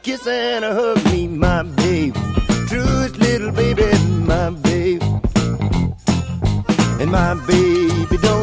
kiss and a hug me, my babe. Truest little baby, my babe. And my baby don't